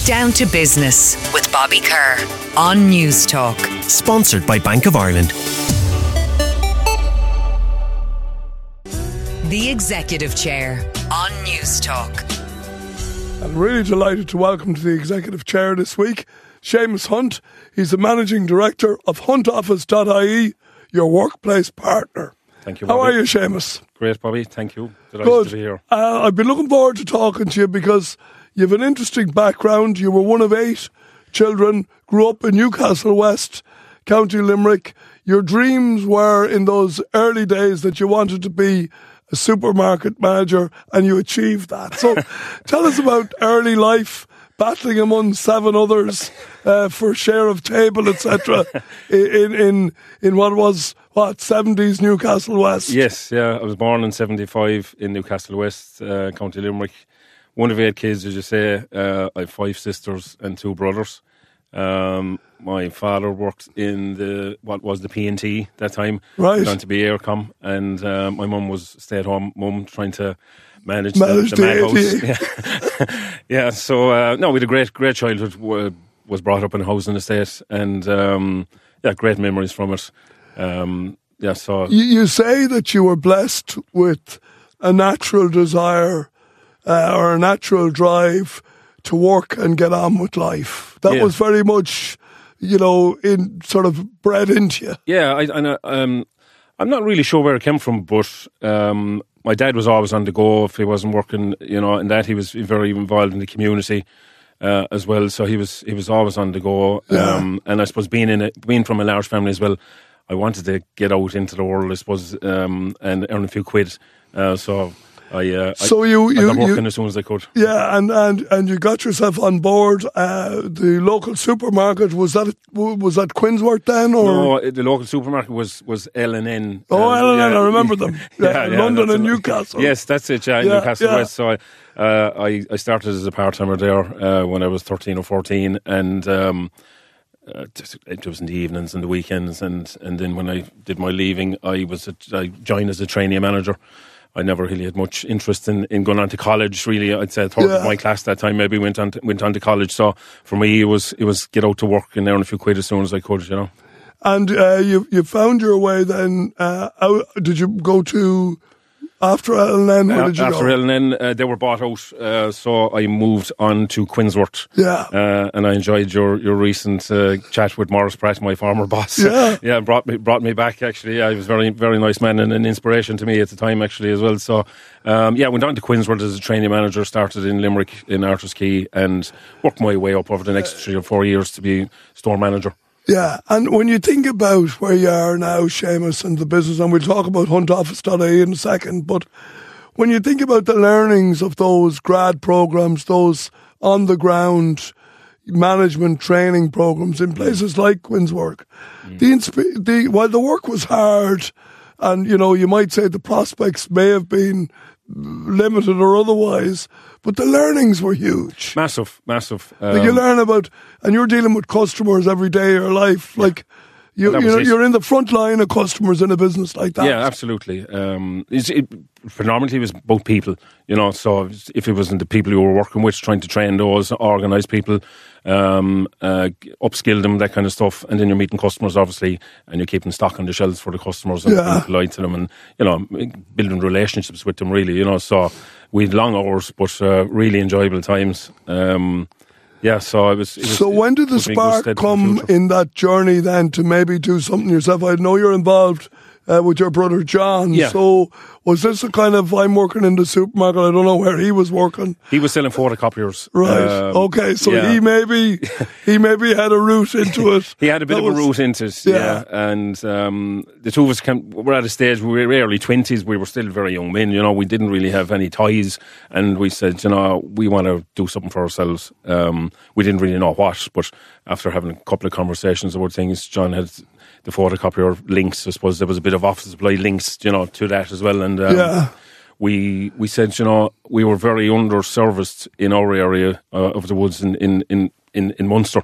Down to Business with Bobby Kerr on News Talk. Sponsored by Bank of Ireland. The Executive Chair on News Talk. I'm really delighted to welcome to the Executive Chair this week, Seamus Hunt. He's the Managing Director of HuntOffice.ie, your workplace partner. Thank you, How Bobby. are you, Seamus? Great, Bobby. Thank you. Delighted Good. to be here. I've been looking forward to talking to you because you have an interesting background. You were one of 8 children, grew up in Newcastle West, County Limerick. Your dreams were in those early days that you wanted to be a supermarket manager, and you achieved that. So tell us about early life, battling among 7 others for share of table, etc. in what was, 70s Newcastle West? Yes, yeah. I was born in 75 in Newcastle West, County Limerick. One of 8 kids, as you say. I have 5 sisters and 2 brothers. My father worked in what was the P&T that time. Right. Went on to be Aircom, and my mum was stay-at-home mum trying to manage the the house. Yeah. So no, we had a great childhood. Was brought up in a housing estate, and great memories from it. So you say that you were blessed with a natural desire or a natural drive to work and get on with life. That was very much, in sort of bred into you. Yeah, I'm not really sure where it came from, but my dad was always on the go if he wasn't working, and that he was very involved in the community as well. So he was always on the go. Yeah. And I suppose being from a large family as well, I wanted to get out into the world, I suppose, and earn a few quid. So I got working as soon as I could. Yeah, and you got yourself on board the local supermarket. Was that Quinsworth then, or no? The local supermarket was L&N. Oh, L&N, I remember them. London and Newcastle. Yes, that's it. Yeah, Newcastle West. So I started as a part-timer there when I was 13 or 14, and it was in the evenings and the weekends, and then when I did my leaving, I joined as a trainee manager. I never really had much interest in going on to college. Really, I'd say a third of my class that time maybe went on to college. So for me, it was get out to work and earn a few quid as soon as I could. And you found your way then. Did you go to after L&N? Where did you after go? L&N, they were bought out, so I moved on to Quinsworth. Yeah, and I enjoyed your recent chat with Maurice Pratt, my former boss. Yeah, brought me back actually. Yeah, he was a very, very nice man and an inspiration to me at the time actually as well. So went on to Quinsworth as a trainee manager. Started in Limerick in Arthur's Quay and worked my way up over the next 3 or 4 years to be store manager. Yeah, and when you think about where you are now, Seamus, and the business, and we'll talk about HuntOffice.ie in a second, but when you think about the learnings of those grad programs, those on-the-ground management training programs in places like Quinsworth, while the work was hard, and, you might say the prospects may have been limited or otherwise, but the learnings were huge. Massive. You learn about, and you're dealing with customers every day of your life. Like, you're in the front line of customers in a business like that. Yeah, absolutely. It predominantly was both people, so if it wasn't the people you were working with, trying to train those, organise people, upskill them, that kind of stuff, and then you're meeting customers, obviously, and you're keeping stock on the shelves for the customers and polite to them, and, building relationships with them, really, so we had long hours, but really enjoyable times. So it was. So when did the spark come in that journey then to maybe do something yourself? I know you're involved with your brother John. Yeah. So was this a kind of, I'm working in the supermarket, I don't know where he was working. He was selling photocopiers. Right. Okay. So he maybe had a route into it. He had a bit of a route into it. Yeah. And the two of us were at a stage, we were early 20s, we were still very young men, we didn't really have any ties, and we said, we want to do something for ourselves. We didn't really know what, but after having a couple of conversations about things, John had the photocopier links. I suppose there was a bit of office supply links, to that as well. And we said, we were very underserviced in our area of the woods in Munster.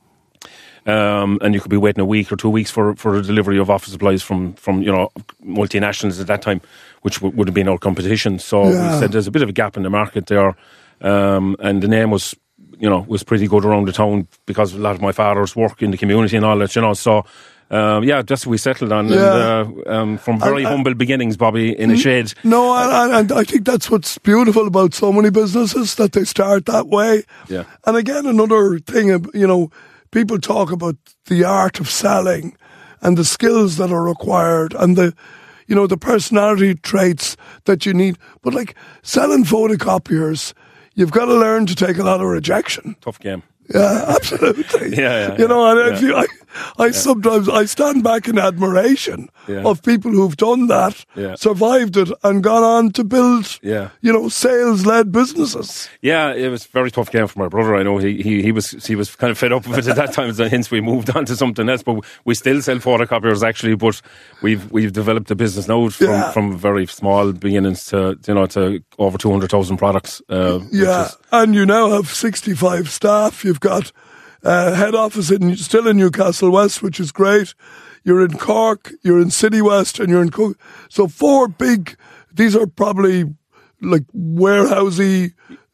And you could be waiting a week or 2 weeks for a delivery of office supplies from multinationals at that time, which would have been our competition. So we said there's a bit of a gap in the market there, and the name was was pretty good around the town because a lot of my father's work in the community and all that, so that's what we settled on. Yeah. And from very humble beginnings, Bobby, in a shed. No, and I think that's what's beautiful about so many businesses, that they start that way. Yeah. And again, another thing, people talk about the art of selling and the skills that are required and the personality traits that you need. But like selling photocopiers, you've got to learn to take a lot of rejection. Tough game. Yeah, absolutely. Yeah. I sometimes I stand back in admiration of people who've done that, survived it, and gone on to build, sales-led businesses. Yeah, it was a very tough game for my brother. I know he was kind of fed up with it at that time, so hence we moved on to something else. But we still sell photocopiers actually. But we've developed a business now from very small beginnings to over 200,000 products. And you now have 65 staff. You've got head office still in Newcastle West, which is great. You're in Cork, you're in City West, and you're in Cook. So 4 big. These are probably like warehousey.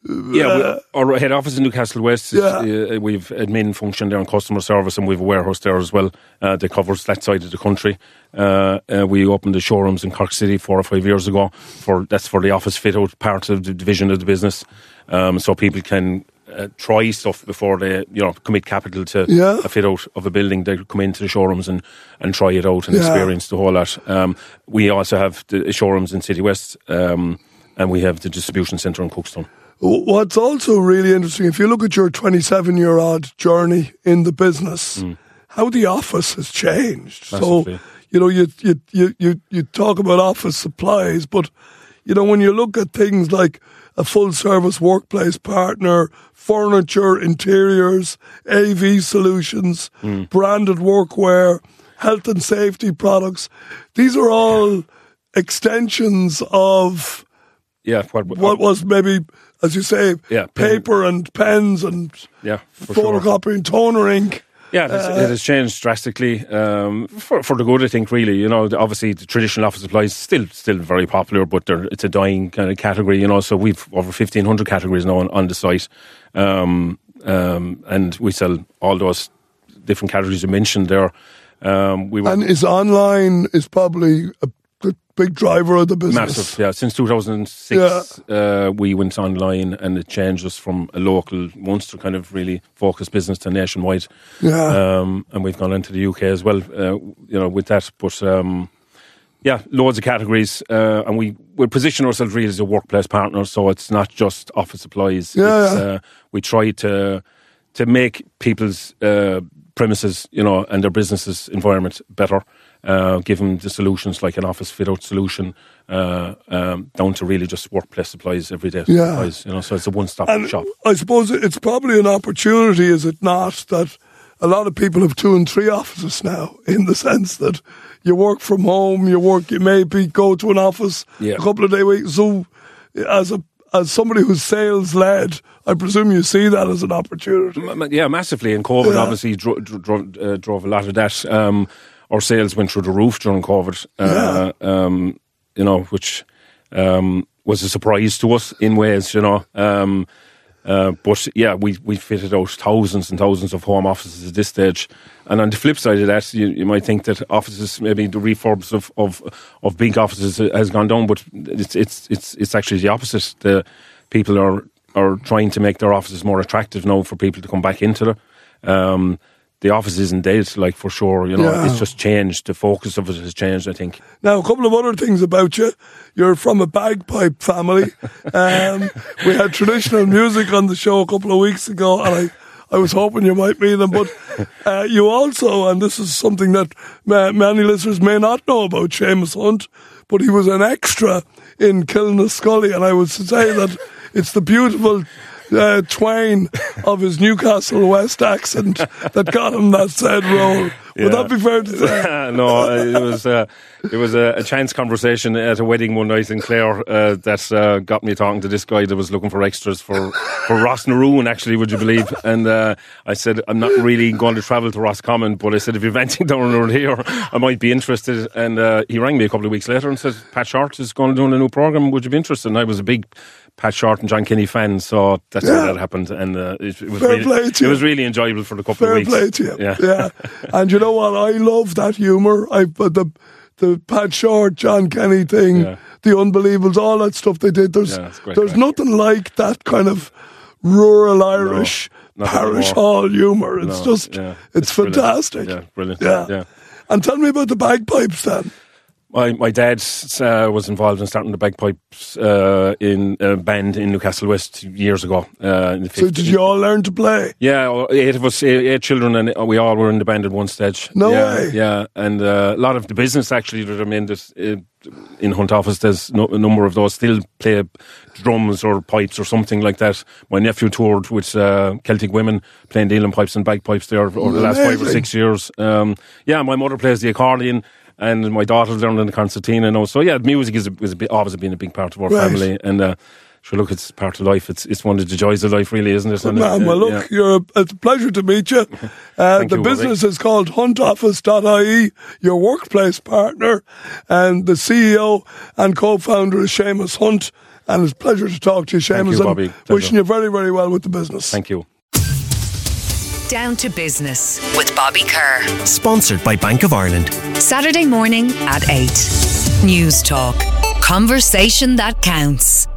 Our head office in Newcastle West. We've admin function there and customer service, and we've a warehouse there as well that covers that side of the country. We opened the showrooms in Cork City 4 or 5 years ago. That's for the office fit out part of the division of the business, so people can try stuff before they commit capital to a fit out of a building. They come into the showrooms and try it out and experience the whole lot. We also have the showrooms in City West, and we have the distribution centre in Cookstown. What's also really interesting, if you look at your 27-year-old journey in the business, how the office has changed. Massively. So, you talk about office supplies, but, when you look at things like a full-service workplace partner, furniture, interiors, AV solutions, branded workwear, health and safety products, these are all extensions of what was maybe, as you say, paper and pens and photocopy and toner ink. Yeah, it has changed drastically for the good, I think, really. Obviously the traditional office supplies still very popular, but it's a dying kind of category, so we've over 1,500 categories now on the site. And we sell all those different categories you mentioned there. And is online is probably a big driver of the business. Massive, yeah. Since 2006, we went online, and it changed us from a local Munster kind of really focused business to nationwide. Yeah. And we've gone into the UK as well, with that. But loads of categories, and we position ourselves really as a workplace partner. So it's not just office supplies. We try to make people's premises, and their businesses' environment better. Give them the solutions like an office fit-out solution, down to really just workplace supplies, everyday supplies. So it's a one-stop shop. I suppose it's probably an opportunity, is it not, that a lot of people have 2 and 3 offices now, in the sense that you work from home, you maybe go to an office a couple of days a week. So as somebody who's sales-led, I presume you see that as an opportunity. Yeah, massively. And COVID obviously drove a lot of that. Our sales went through the roof during COVID, which was a surprise to us in ways, But we fitted out thousands and thousands of home offices at this stage. And on the flip side of that, you might think that offices, maybe the refurbs of big offices has gone down, but it's actually the opposite. The people are trying to make their offices more attractive now for people to come back into them. The office isn't dead, for sure. It's just changed. The focus of it has changed, I think. Now, a couple of other things about you. You're from a bagpipe family. We had traditional music on the show a couple of weeks ago, and I was hoping you might meet them. But you also, and this is something that many listeners may not know about Seamus Hunt, but he was an extra in Killinascully, and I would say that it's the beautiful twang of his Newcastle West accent that got him that said role. Would that be fair to say? No, it was a chance conversation at a wedding one night in Clare that got me talking to this guy that was looking for extras for Ross Naroon, actually, would you believe? And I said, I'm not really going to travel to Roscommon, but I said, if you're venting down around here, I might be interested. And he rang me a couple of weeks later and said, Pat Short is going to do a new programme, would you be interested? And I was a big Pat Short and John Kenny fans, so that's how that happened, and it was really enjoyable for the couple of weeks. Fair play to you. Yeah. And you know what? I love that humour. The Pat Short, John Kenny thing, the Unbelievables, all that stuff they did. There's nothing like that kind of rural Irish parish hall humour. It's it's fantastic. Brilliant. Yeah. And tell me about the bagpipes then. My dad was involved in starting the bagpipes in a band in Newcastle West years ago. In the 50s. So did you all learn to play? Yeah, 8 of us, 8 children, and we all were in the band at one stage. No way. Yeah, and a lot of the business actually that I'm in in Hunt Office, there's a number of those still play drums or pipes or something like that. My nephew toured with Celtic Women playing the inland pipes and bagpipes there over the last 5 or 6 years. My mother plays the accordion. And my daughter learned in the concertina now. So music has always been a big part of our family. And sure, look, it's part of life. It's one of the joys of life, really, isn't it? Well, look, it's a pleasure to meet you. The business is called huntoffice.ie, your workplace partner, and the CEO and co-founder is Seamus Hunt. And it's a pleasure to talk to you, Seamus. Thank you, Bobby. Wishing you very, very well with the business. Thank you. Down to Business with Bobby Kerr. Sponsored by Bank of Ireland. Saturday morning at 8. News Talk. Conversation that counts.